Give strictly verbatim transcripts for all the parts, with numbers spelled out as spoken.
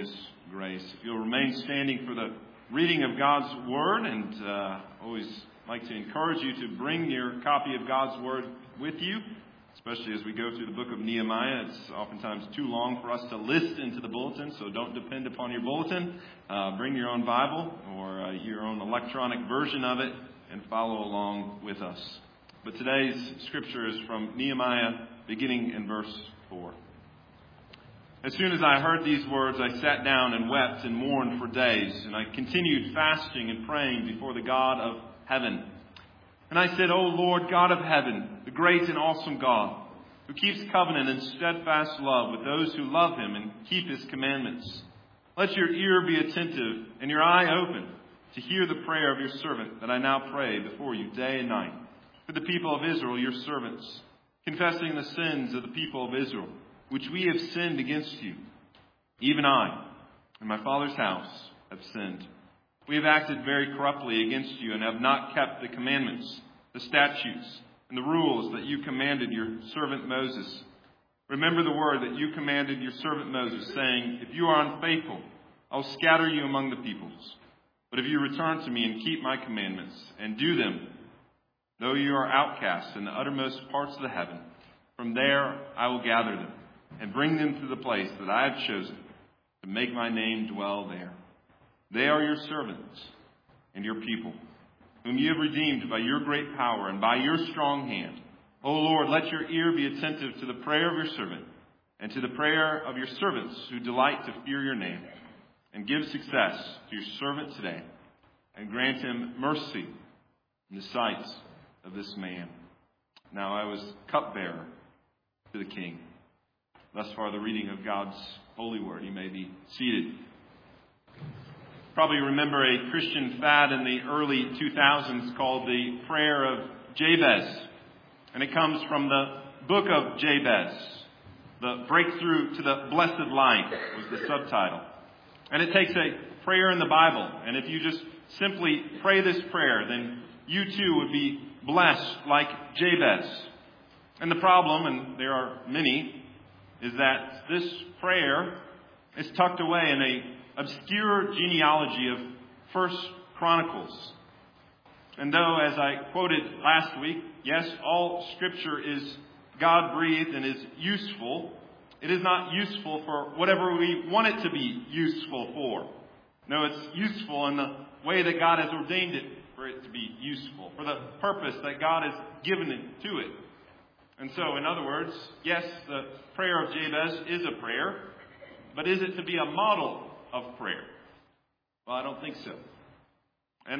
His grace. If you'll remain standing for the reading of God's Word, and uh, always like to encourage you to bring your copy of God's Word with you, especially as we go through the book of Nehemiah. It's oftentimes too long for us to list into the bulletin, so don't depend upon your bulletin. Uh, bring your own Bible or uh, your own electronic version of it and follow along with us. But today's scripture is from Nehemiah, beginning in verse four. As soon as I heard these words, I sat down and wept and mourned for days, and I continued fasting and praying before the God of heaven. And I said, O Lord, God of heaven, the great and awesome God, who keeps covenant and steadfast love with those who love Him and keep His commandments, let your ear be attentive and your eye open to hear the prayer of your servant that I now pray before you day and night for the people of Israel, your servants, confessing the sins of the people of Israel, which we have sinned against you. Even I and my father's house have sinned. We have acted very corruptly against you and have not kept the commandments, the statutes, and the rules that you commanded your servant Moses. Remember the word that you commanded your servant Moses, saying, if you are unfaithful, I'll scatter you among the peoples. But if you return to me and keep my commandments and do them, though you are outcasts in the uttermost parts of the heaven, from there I will gather them and bring them to the place that I have chosen to make my name dwell there. They are your servants and your people, whom you have redeemed by your great power and by your strong hand. O Lord, let your ear be attentive to the prayer of your servant and to the prayer of your servants who delight to fear your name. And give success to your servant today, and grant him mercy in the sight of this man. Now I was cupbearer to the king. Thus far the reading of God's holy word. You may be seated. Probably remember a Christian fad in the early two thousands called the Prayer of Jabez. And it comes from the book of Jabez. The Breakthrough to the Blessed Life was the subtitle. And it takes a prayer in the Bible. And if you just simply pray this prayer, then you too would be blessed like Jabez. And the problem, and there are many, is that this prayer is tucked away in a obscure genealogy of First Chronicles. And though, as I quoted last week, yes, all Scripture is God-breathed and is useful, it is not useful for whatever we want it to be useful for. No, it's useful in the way that God has ordained it for it to be useful, for the purpose that God has given it to it. And so, in other words, yes, the prayer of Jabez is a prayer, but is it to be a model of prayer? Well, I don't think so. And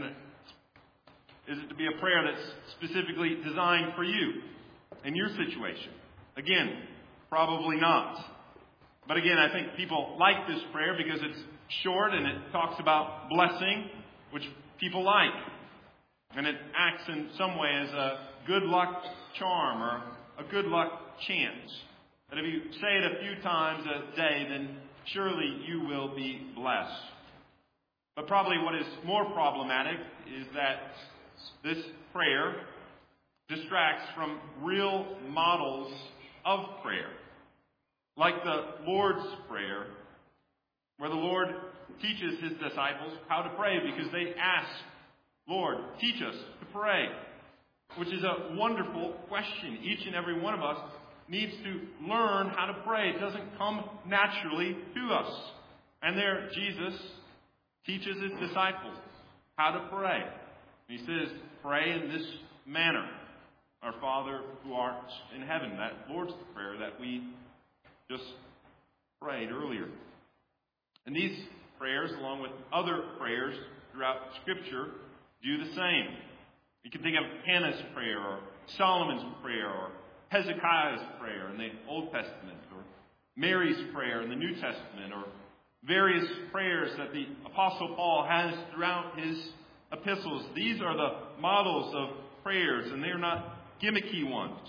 is it to be a prayer that's specifically designed for you in your situation? Again, probably not. But again, I think people like this prayer because it's short and it talks about blessing, which people like. And it acts in some way as a good luck charm or a good luck chant. That if you say it a few times a day, then surely you will be blessed. But probably what is more problematic is that this prayer distracts from real models of prayer. Like the Lord's Prayer, where the Lord teaches His disciples how to pray because they ask, Lord, teach us to pray. Which is a wonderful question. Each and every one of us needs to learn how to pray. It doesn't come naturally to us. And there, Jesus teaches His disciples how to pray. He says, pray in this manner. Our Father who art in heaven. That Lord's Prayer that we just prayed earlier. And these prayers, along with other prayers throughout Scripture, do the same. You can think of Hannah's prayer, or Solomon's prayer, or Hezekiah's prayer in the Old Testament, or Mary's prayer in the New Testament, or various prayers that the Apostle Paul has throughout his epistles. These are the models of prayers, and they are not gimmicky ones.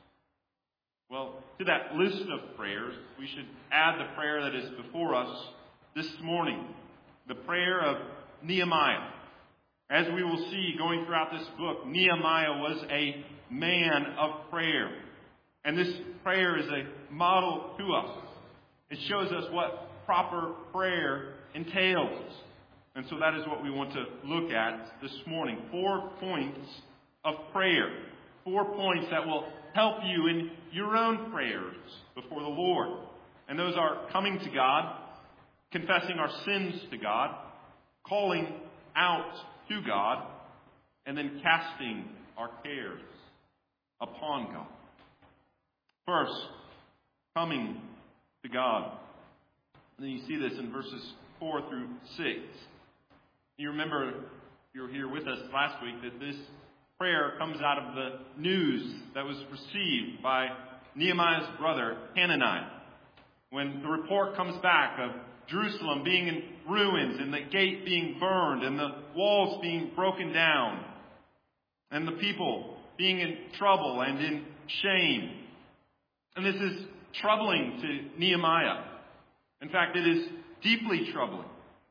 Well, to that list of prayers, we should add the prayer that is before us this morning, the prayer of Nehemiah. As we will see going throughout this book, Nehemiah was a man of prayer. And this prayer is a model to us. It shows us what proper prayer entails. And so that is what we want to look at this morning. Four points of prayer. Four points that will help you in your own prayers before the Lord. And those are coming to God, confessing our sins to God, calling out to God, and then casting our cares upon God. First, coming to God. And then you see this in verses four through six. You remember, if you were here with us last week, that this prayer comes out of the news that was received by Nehemiah's brother, Hananiah. When the report comes back of Jerusalem being in ruins and the gate being burned and the walls being broken down and the people being in trouble and in shame. And this is troubling to Nehemiah. In fact, it is deeply troubling.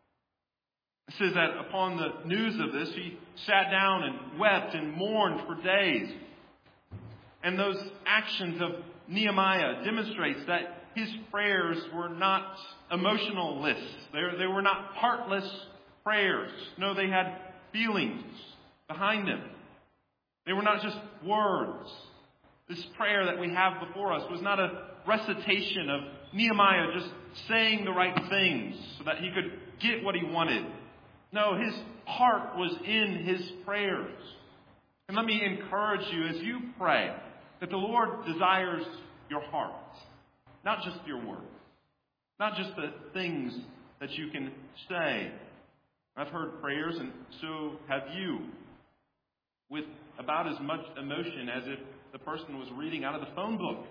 It says that upon the news of this, he sat down and wept and mourned for days. And those actions of Nehemiah demonstrates that his prayers were not emotional lists. They, they were not heartless prayers. No, they had feelings behind them. They were not just words. This prayer that we have before us was not a recitation of Nehemiah just saying the right things so that he could get what he wanted. No, his heart was in his prayers. And let me encourage you as you pray that the Lord desires your heart, not just your words, not just the things that you can say. I've heard prayers, and so have you, with about as much emotion as if the person was reading out of the phone book.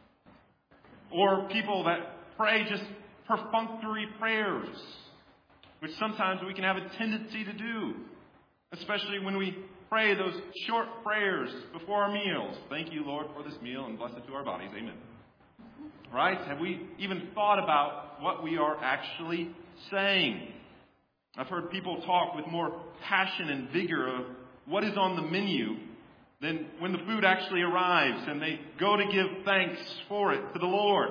Or people that pray just perfunctory prayers, which sometimes we can have a tendency to do, especially when we pray those short prayers before our meals. Thank you, Lord, for this meal, and bless it to our bodies. Amen. Right? Have we even thought about what we are actually saying? I've heard people talk with more passion and vigor of what is on the menu than when the food actually arrives and they go to give thanks for it to the Lord.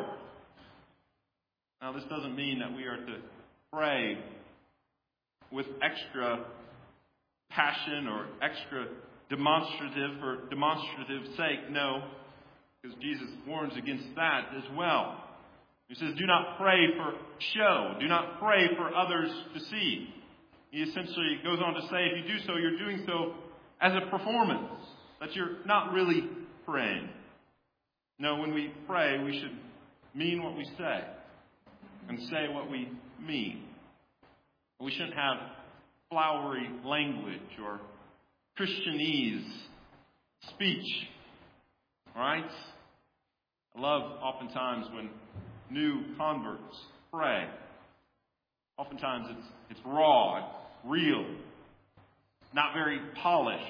Now, this doesn't mean that we are to pray with extra passion or extra demonstrative for demonstrative sake. No, because Jesus warns against that as well. He says, do not pray for show. Do not pray for others to see. He essentially goes on to say, if you do so, you're doing so as a performance, that you're not really praying. No, when we pray, we should mean what we say and say what we mean. We shouldn't have flowery language or Christianese speech. All right? I love oftentimes when new converts pray. Oftentimes it's it's raw, it's real, not very polished,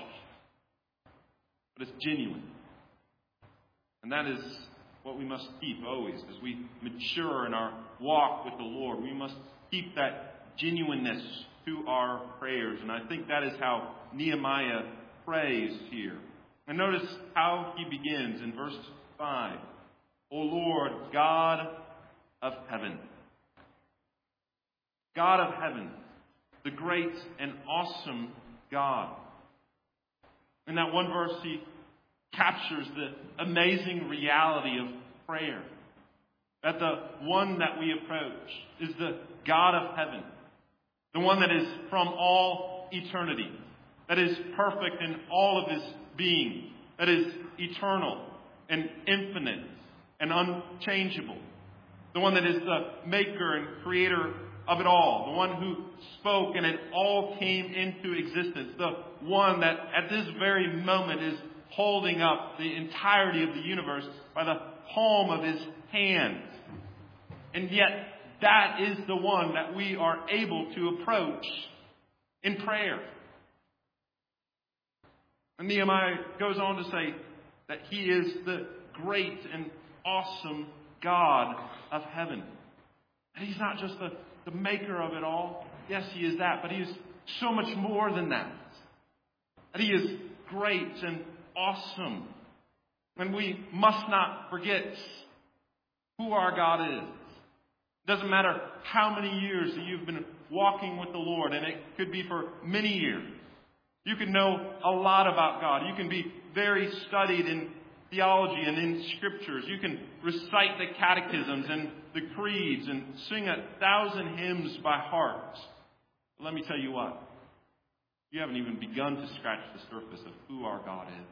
but it's genuine. And that is what we must keep always as we mature in our walk with the Lord. We must keep that genuineness to our prayers. And I think that is how Nehemiah prays here. And notice how he begins in verse five. O Lord, God of heaven. God of heaven, the great and awesome God. In that one verse, he captures the amazing reality of prayer. That the one that we approach is the God of heaven. The one that is from all eternity. That is perfect in all of his being. That is eternal and infinite and unchangeable. The one that is the maker and creator of it all. The one who spoke and it all came into existence. The one that at this very moment is holding up the entirety of the universe by the palm of his hand. And yet that is the one that we are able to approach in prayer. And Nehemiah goes on to say that he is the great and awesome God of heaven. And he's not just the, the maker of it all. Yes, he is that, but he is so much more than that. And he is great and awesome. And we must not forget who our God is. It doesn't matter how many years that you've been walking with the Lord, and it could be for many years. You can know a lot about God. You can be very studied in theology and in scriptures. You can recite the catechisms and the creeds and sing a thousand hymns by heart. But let me tell you what. You haven't even begun to scratch the surface of who our God is.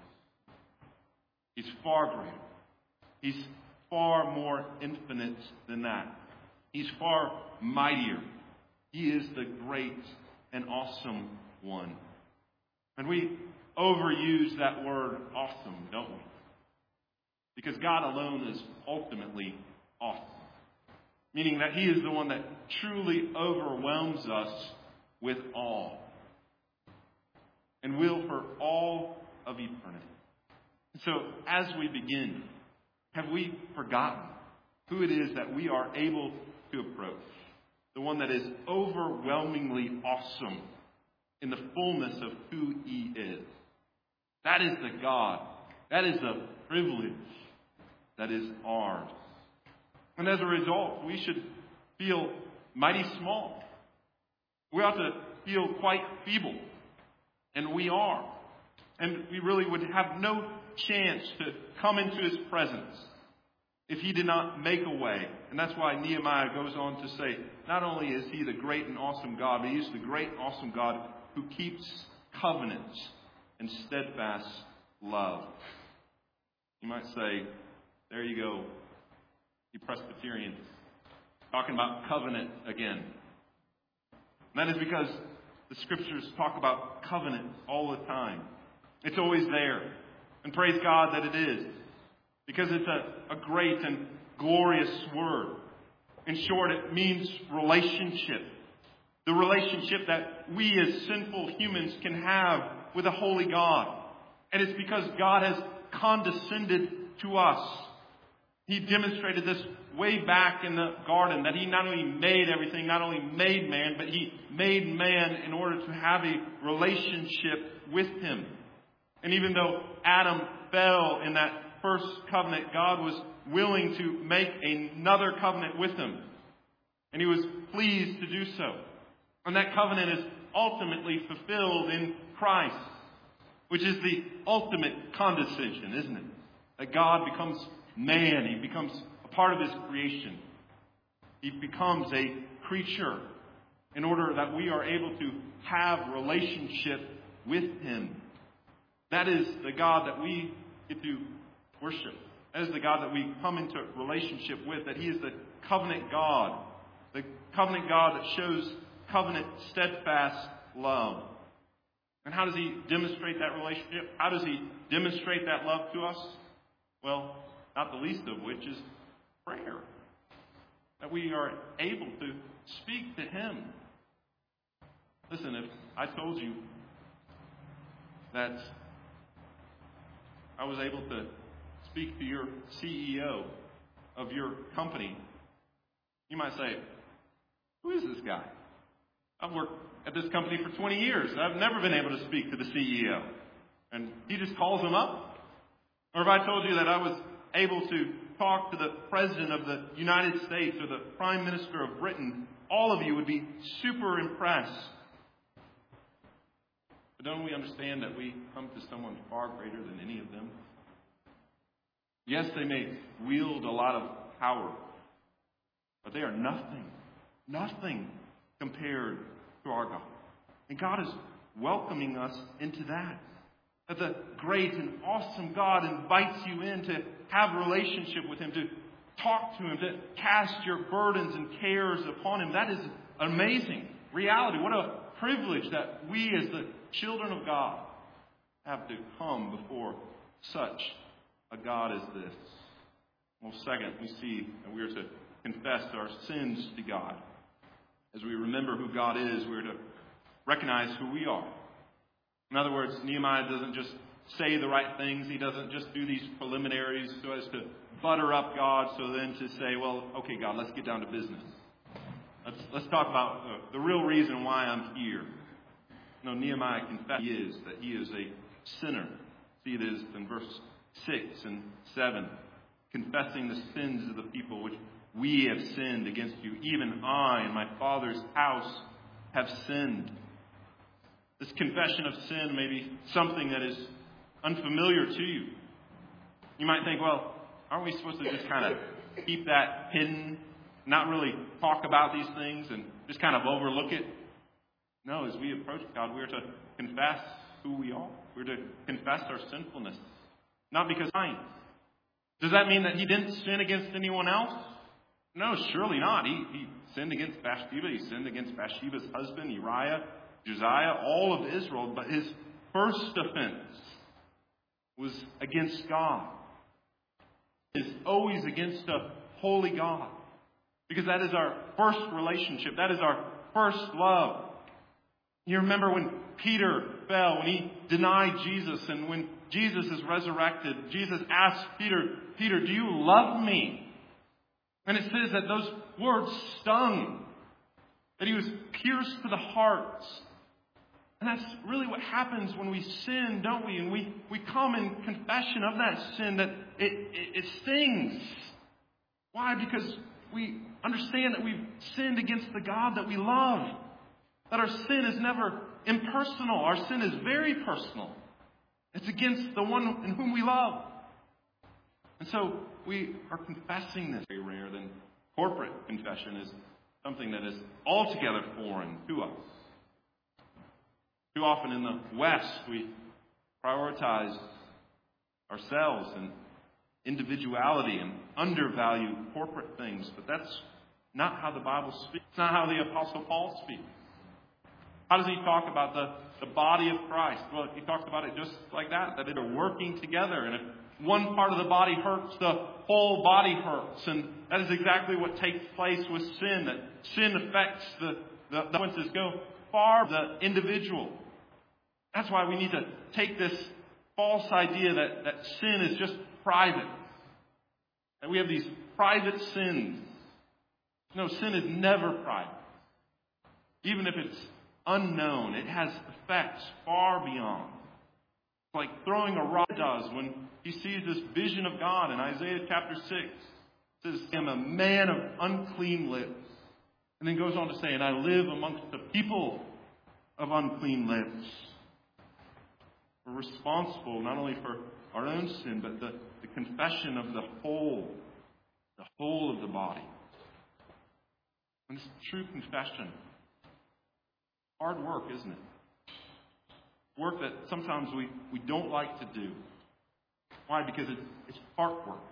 He's far greater. He's far more infinite than that. He's far mightier. He is the great and awesome one. And we overuse that word awesome, don't we? Because God alone is ultimately awesome. Meaning that He is the one that truly overwhelms us with awe. And will for all of eternity. So as we begin, have we forgotten who it is that we are able to approach? The one that is overwhelmingly awesome in the fullness of who He is. That is the God. That is the privilege that is ours. And as a result, we should feel mighty small. We ought to feel quite feeble. And we are. And we really would have no chance to come into His presence if He did not make a way. And that's why Nehemiah goes on to say, not only is He the great and awesome God, but He is the great and awesome God who keeps covenants and steadfast love. You might say, there you go, you Presbyterians, talking about covenant again. And that is because the Scriptures talk about covenant all the time. It's always there. And praise God that it is. Because it's a, a great and glorious word. In short, it means relationship. The relationship that we as sinful humans can have with a holy God. And it's because God has condescended to us. He demonstrated this way back in the garden, that He not only made everything, not only made man, but He made man in order to have a relationship with Him. And even though Adam fell in that first covenant, God was willing to make another covenant with him. And He was pleased to do so. And that covenant is ultimately fulfilled in Christ, which is the ultimate condescension, isn't it? That God becomes man. He becomes a part of His creation. He becomes a creature in order that we are able to have relationship with Him. That is the God that we get to worship. That is the God that we come into relationship with. That He is the covenant God. The covenant God that shows covenant steadfast love. And how does He demonstrate that relationship? How does He demonstrate that love to us? Well, not the least of which is prayer. That we are able to speak to Him. Listen, if I told you that I was able to speak to your C E O of your company, you might say, who is this guy? I've worked at this company for twenty years. I've never been able to speak to the C E O. And he just calls him up. Or if I told you that I was able to talk to the President of the United States or the Prime Minister of Britain, all of you would be super impressed. But don't we understand that we come to someone far greater than any of them? Yes, they may wield a lot of power, but they are nothing, nothing compared to our God. And God is welcoming us into that. That the great and awesome God invites you in to have a relationship with Him, to talk to Him, to cast your burdens and cares upon Him. That is an amazing reality. What a privilege that we as the children of God have to come before such a God as this. Well, second, we see that we are to confess our sins to God. As we remember who God is, we're to recognize who we are. In other words, Nehemiah doesn't just say the right things. He doesn't just do these preliminaries so as to butter up God, so then to say, well, okay, God, let's get down to business. Let's, let's talk about the, the real reason why I'm here. No, Nehemiah confessed he is, that he is a sinner. See, it is in verse six and seven, confessing the sins of the people, which we have sinned against you. Even I and my Father's house have sinned. This confession of sin may be something that is unfamiliar to you. You might think, well, aren't we supposed to just kind of keep that hidden, not really talk about these things and just kind of overlook it? No, as we approach God, we are to confess who we are. We're to confess our sinfulness. Not because I. Does that mean that he didn't sin against anyone else? No, surely not. He, he sinned against Bathsheba. He sinned against Bathsheba's husband, Uriah, Josiah, all of Israel. But his first offense was against God. It's always against a holy God. Because that is our first relationship. That is our first love. You remember when Peter fell, when he denied Jesus, and when Jesus is resurrected, Jesus asked Peter, Peter, do you love me? And it says that those words stung, that he was pierced to the heart. And that's really what happens when we sin, don't we? And we, we come in confession of that sin, that it, it, it stings. Why? Because we understand that we've sinned against the God that we love. That our sin is never impersonal. Our sin is very personal. It's against the one in whom we love. And so we are confessing this. Very rare. Then corporate confession is something that is altogether foreign to us. Too often in the West, we prioritize ourselves and individuality and undervalue corporate things. But that's not how the Bible speaks. It's not how the Apostle Paul speaks. How does he talk about the, the body of Christ? Well, he talks about it just like that, that they're working together. And if one part of the body hurts, the whole body hurts. And that is exactly what takes place with sin, that sin affects the, the, the consequences go far the individual. That's why we need to take this false idea that, that sin is just private. That we have these private sins. No, sin is never private. Even if it's unknown, it has effects far beyond. It's like throwing a rock does when he sees this vision of God in Isaiah chapter six. It says, I am a man of unclean lips. And then goes on to say, and I live amongst the people of unclean lips. We're responsible not only for our own sin, but the, the confession of the whole, the whole of the body. And this true confession. Hard work, isn't it? Work that sometimes we, we don't like to do. Why? Because it's, it's heart work.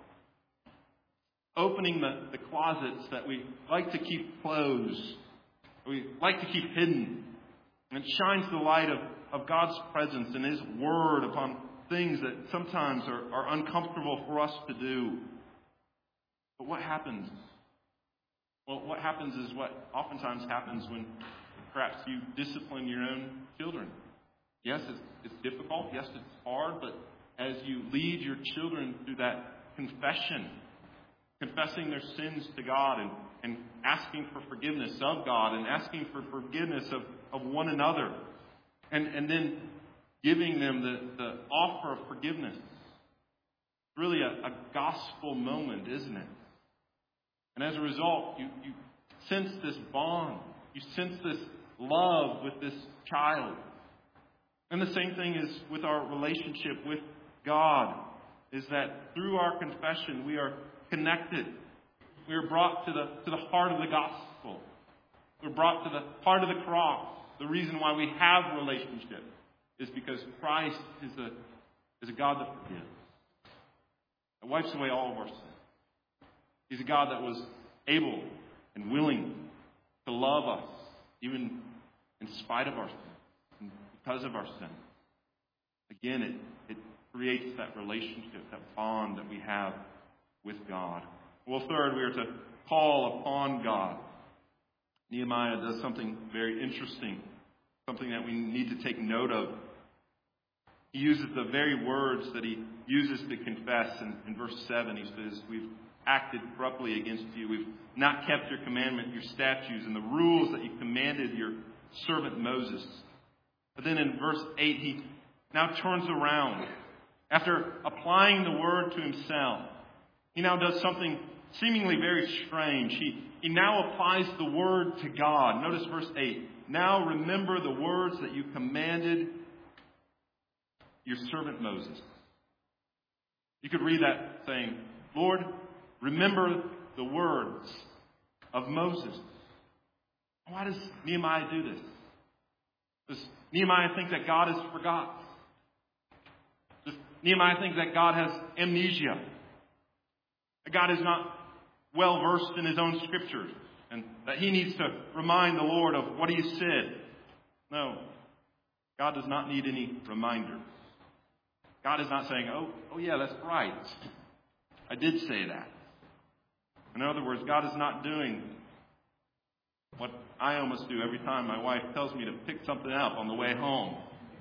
Opening the, the closets that we like to keep closed, we like to keep hidden. And it shines the light of, of God's presence and His Word upon things that sometimes are, are uncomfortable for us to do. But what happens? Well, what happens is what oftentimes happens when perhaps you discipline your own children. Yes, it's, it's difficult. Yes, it's hard. But as you lead your children through that confession, confessing their sins to God and, and asking for forgiveness of God and asking for forgiveness of, of one another, and, and then giving them the, the offer of forgiveness. It's really a, a gospel moment, isn't it? And as a result, you, you sense this bond. You sense this love with this child. And the same thing is with our relationship with God, is that through our confession we are connected. We are brought to the to the heart of the gospel. We're brought to the heart of the cross. The reason why we have relationship is because Christ is a is a God that forgives. That wipes away all of our sin. He's a God that was able and willing to love us, even in spite of our sin, because of our sin. Again, it, it creates that relationship, that bond that we have with God. Well, third, we are to call upon God. Nehemiah does something very interesting, something that we need to take note of. He uses the very words that he uses to confess. In, in verse seven, he says, we've acted corruptly against you. We've not kept your commandment, your statutes, and the rules that you commanded your servant Moses. But then in verse eight, he now turns around. After applying the word to himself, he now does something seemingly very strange. He, he now applies the word to God. Notice verse eight. Now remember the words that you commanded your servant Moses. You could read that saying, Lord, remember the words of Moses. Why does Nehemiah do this? Does Nehemiah think that God has forgotten? Does Nehemiah think that God has amnesia? That God is not well versed in his own scriptures and that he needs to remind the Lord of what he said? No. God does not need any reminders. God is not saying, oh, oh yeah, that's right. I did say that. In other words, God is not doing what I almost do every time my wife tells me to pick something up on the way home.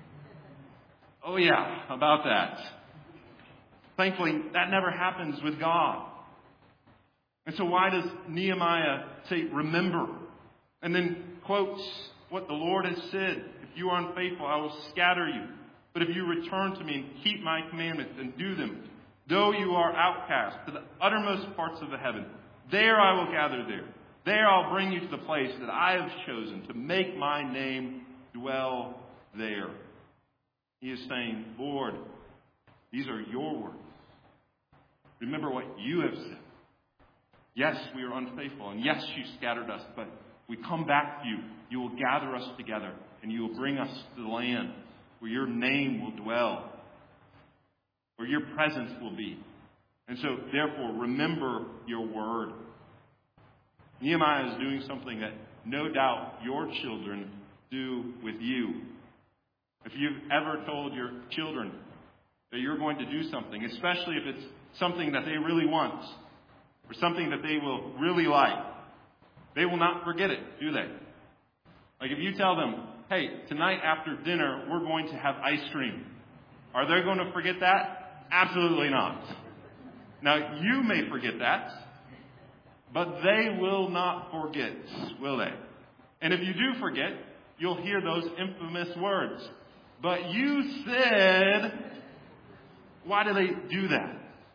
Oh yeah, about that. Thankfully, that never happens with God. And so why does Nehemiah say, remember? And then quotes what the Lord has said. If you are unfaithful, I will scatter you. But if you return to me and keep my commandments and do them, though you are outcast to the uttermost parts of the heaven, there I will gather there. There I'll bring you to the place that I have chosen to make my name dwell there. He is saying, Lord, these are your words. Remember what you have said. Yes, we are unfaithful, and yes, you scattered us, but we come back to you. You will gather us together, and you will bring us to the land where your name will dwell, where your presence will be. And so, therefore, remember your word. Nehemiah is doing something that no doubt your children do with you. If you've ever told your children that you're going to do something, especially if it's something that they really want, or something that they will really like, they will not forget it, do they? Like if you tell them, hey, tonight after dinner, we're going to have ice cream. Are they going to forget that? Absolutely not. Now, you may forget that, but they will not forget, will they? And if you do forget, you'll hear those infamous words. But you said, why do they do that?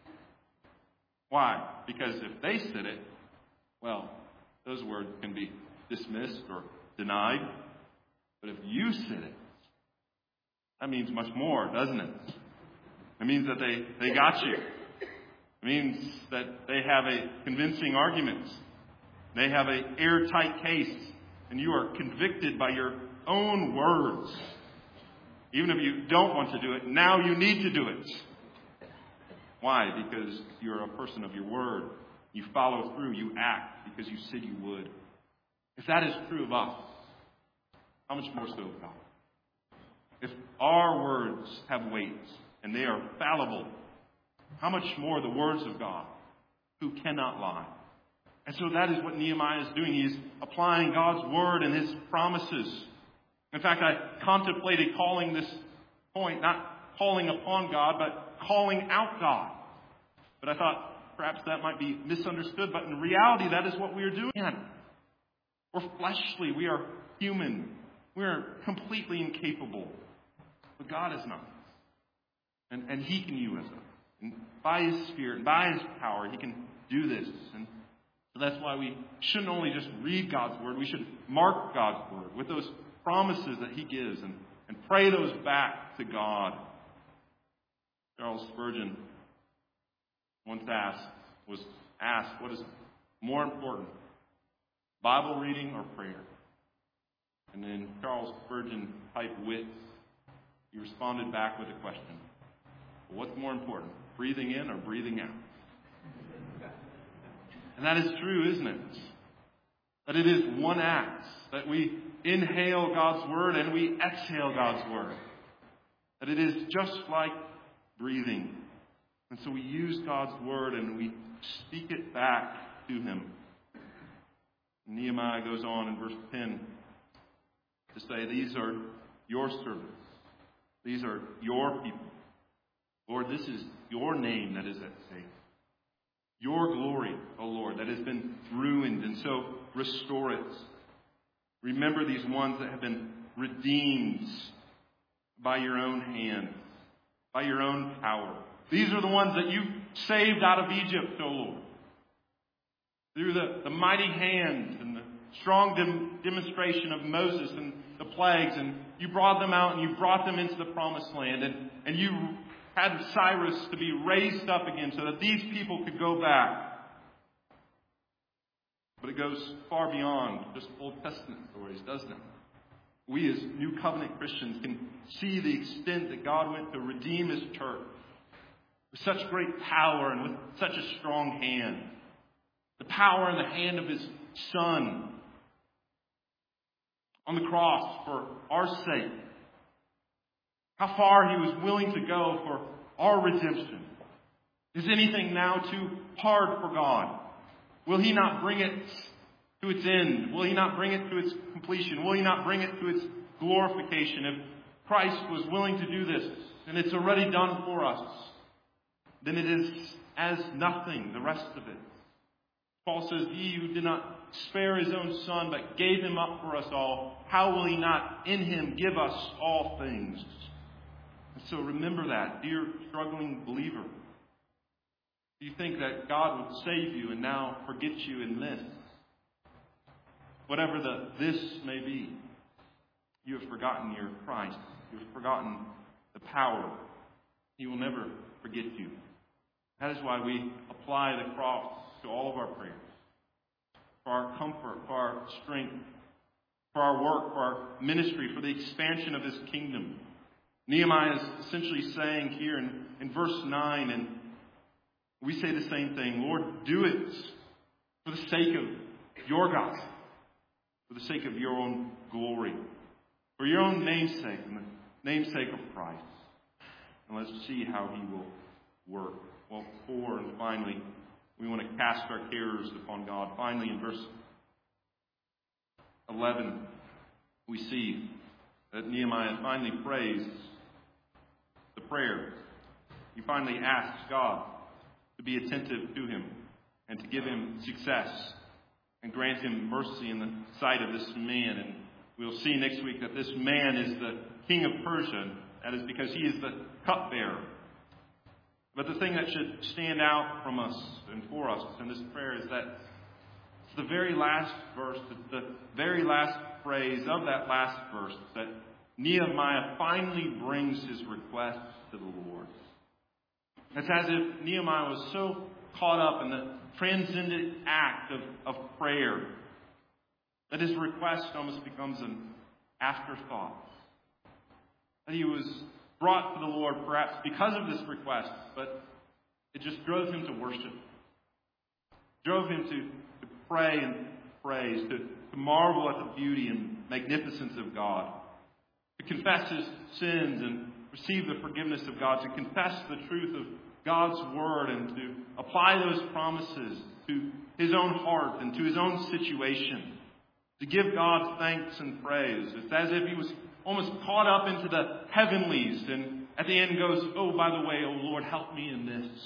Why? Because if they said it, well, those words can be dismissed or denied. But if you said it, that means much more, doesn't it? It means that they, they got you. It means that they have a convincing argument. They have an airtight case. And you are convicted by your own words. Even if you don't want to do it, now you need to do it. Why? Because you're a person of your word. You follow through. You act because you said you would. If that is true of us, how much more so of God? If our words have weight and they are fallible, how much more the words of God, who cannot lie? And so that is what Nehemiah is doing. He is applying God's word and his promises. In fact, I contemplated calling this point, not calling upon God, but calling out God. But I thought perhaps that might be misunderstood. But in reality, that is what we are doing. We're fleshly. We are human. We are completely incapable. But God is not. And, and he can use us. And by his Spirit, and by his power, he can do this. And so that's why we shouldn't only just read God's word. We should mark God's word with those promises that he gives and, and pray those back to God. Charles Spurgeon once asked, was asked, what is more important, Bible reading or prayer? And in Charles Spurgeon type wit, he responded back with a question. Well, what's more important, breathing in or breathing out? And that is true, isn't it? That it is one act, that we inhale God's word and we exhale God's word. That it is just like breathing. And so we use God's word and we speak it back to him. Nehemiah goes on in verse ten to say, these are your servants. These are your people. Lord, this is your name that is at stake. Your glory, O Lord, that has been ruined, and so restore it. Remember these ones that have been redeemed by your own hand, by your own power. These are the ones that you saved out of Egypt, O Lord. through the, the mighty hand and the strong dem- demonstration of Moses and the plagues, and you brought them out and you brought them into the promised land, and, and you had Cyrus to be raised up again so that these people could go back. But it goes far beyond just Old Testament stories, doesn't it? We as New Covenant Christians can see the extent that God went to redeem His church with such great power and with such a strong hand. The power in the hand of His Son on the cross for our sake. How far He was willing to go for our redemption. Is anything now too hard for God? Will He not bring it to its end? Will He not bring it to its completion? Will He not bring it to its glorification? If Christ was willing to do this, and it's already done for us, then it is as nothing, the rest of it. Paul says, He who did not spare His own Son, but gave Him up for us all, how will He not in Him give us all things? And so remember that, dear struggling believer. Do you think that God would save you and now forget you in this? Whatever the this may be, you have forgotten your Christ. You have forgotten the power. He will never forget you. That is why we apply the cross to all of our prayers. For our comfort, for our strength, for our work, for our ministry, for the expansion of His kingdom. Nehemiah is essentially saying here in, in verse nine, and we say the same thing, Lord, do it for the sake of your gospel, for the sake of your own glory, for your own namesake and the namesake of Christ. And let's see how He will work. Well, four, and finally, we want to cast our cares upon God. Finally, in verse eleven, we see that Nehemiah finally prays the prayer. He finally asks God to be attentive to him and to give him success and grant him mercy in the sight of this man. And we'll see next week that this man is the king of Persia. That is because he is the cupbearer. But the thing that should stand out from us and for us in this prayer is that it's the very last verse, it's the very last phrase of that last verse that Nehemiah finally brings his request to the Lord. It's as if Nehemiah was so caught up in the transcendent act of, of prayer that his request almost becomes an afterthought. That he was brought to the Lord perhaps because of this request, but it just drove him to worship. Drove him to, to pray and praise, to, to marvel at the beauty and magnificence of God, to confess his sins and receive the forgiveness of God, to confess the truth of God's Word and to apply those promises to his own heart and to his own situation, to give God thanks and praise. It's as if he was almost caught up into the heavenlies and at the end goes, oh, by the way, oh Lord, help me in this.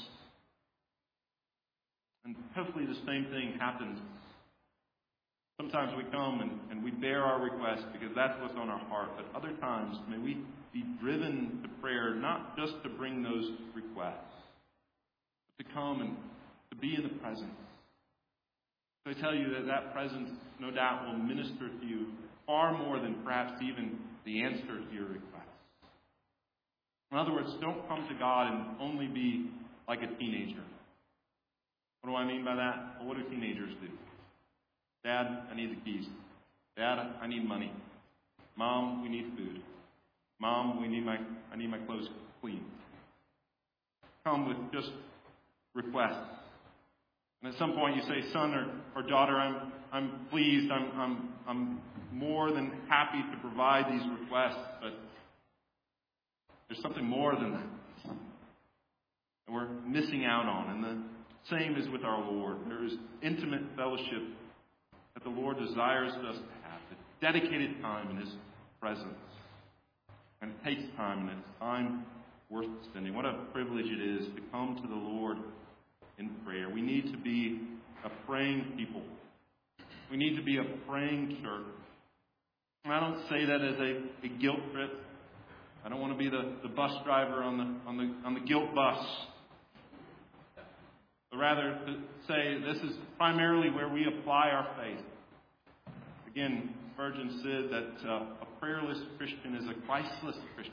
And hopefully the same thing happens. Sometimes we come and, and we bear our requests because that's what's on our heart. But other times, may we be driven to prayer not just to bring those requests, but to come and to be in the presence. So I tell you that that presence, no doubt, will minister to you far more than perhaps even the answer to your request. In other words, don't come to God and only be like a teenager. What do I mean by that? Well, what do teenagers do? Dad, I need the keys. Dad, I need money. Mom, we need food. Mom, we need my I need my clothes clean. Come with just requests. And at some point you say, son or, or daughter, I'm I'm pleased, I'm I'm I'm more than happy to provide these requests, but there's something more than that. And we're missing out on. And the same is with our Lord. There is intimate fellowship that the Lord desires us to have. It's dedicated time in his presence. And it takes time, and it's time worth spending. What a privilege it is to come to the Lord in prayer. We need to be a praying people. We need to be a praying church. And I don't say that as a, a guilt trip. I don't want to be the, the bus driver on the on the on the guilt bus. but rather to say this is primarily where we apply our faith. Again, Spurgeon said that uh, a prayerless Christian is a Christless Christian.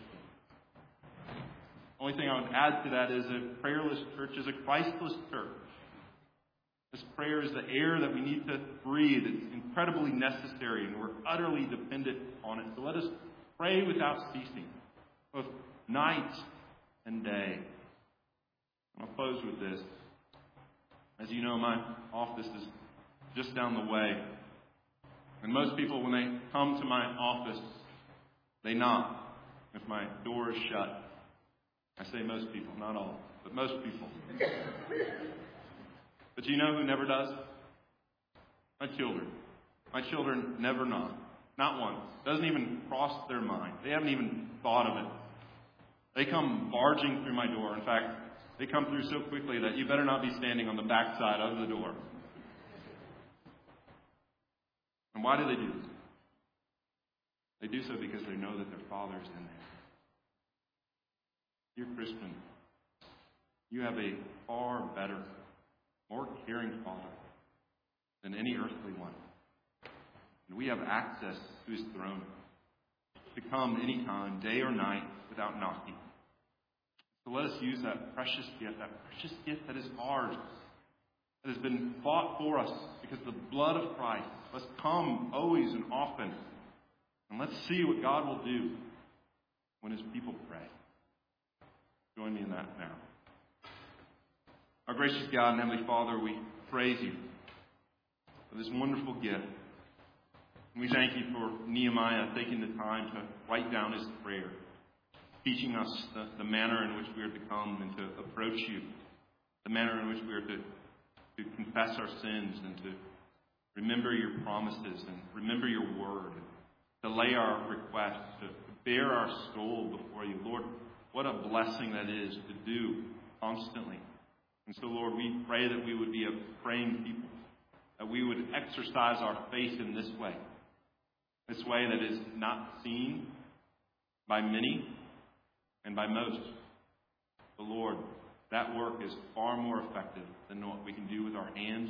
Only thing I would add to that is a prayerless church is a Christless church. This prayer is the air that we need to breathe. It's incredibly necessary, and we're utterly dependent on it. So let us pray without ceasing, both night and day. And I'll close with this. As you know, my office is just down the way. And most people, when they come to my office, they knock if my door is shut. I say most people, not all, but most people. But you know who never does? My children. My children never knock. Not once. Doesn't even cross their mind. They haven't even thought of it. They come barging through my door. In fact, they come through so quickly that you better not be standing on the back side of the door. And why do they do this? They do so because they know that their Father's in there. Dear Christian, you have a far better, more caring Father than any earthly one. And we have access to His throne to come anytime, day or night, without knocking. So let us use that precious gift, that precious gift that is ours, that has been bought for us because of the blood of Christ. Let's come always and often, and let's see what God will do when His people pray. Join me in that now. Our gracious God and Heavenly Father, we praise You for this wonderful gift. And we thank You for Nehemiah taking the time to write down his prayer, teaching us the, the manner in which we are to come and to approach You, the manner in which we are to, to confess our sins and to remember Your promises and remember Your word, to lay our requests, to bear our soul before You. Lord, what a blessing that is to do constantly. And so, Lord, we pray that we would be a praying people, that we would exercise our faith in this way, this way that is not seen by many and by most. But, Lord, that work is far more effective than what we can do with our hands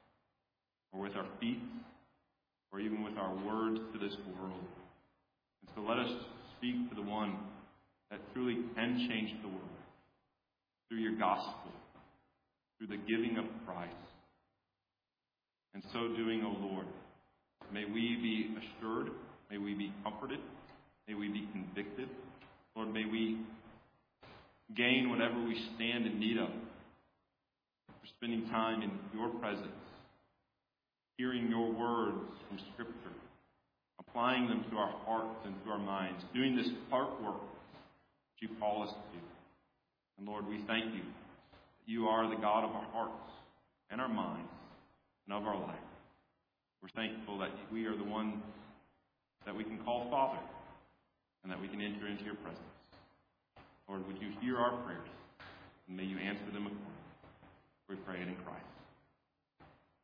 or with our feet or even with our words to this world. And so let us speak to the one that truly can change the world through Your gospel, through the giving of Christ. And so doing, O Lord, may we be assured, may we be comforted, may we be convicted. Lord, may we gain whatever we stand in need of for spending time in Your presence, hearing Your words from Scripture, applying them to our hearts and to our minds, doing this heart work that You call us to do. And Lord, we thank You that You are the God of our hearts and our minds and of our life. We're thankful that we are the one that we can call Father and that we can enter into Your presence. Lord, would You hear our prayers and may You answer them accordingly. We pray it in Christ.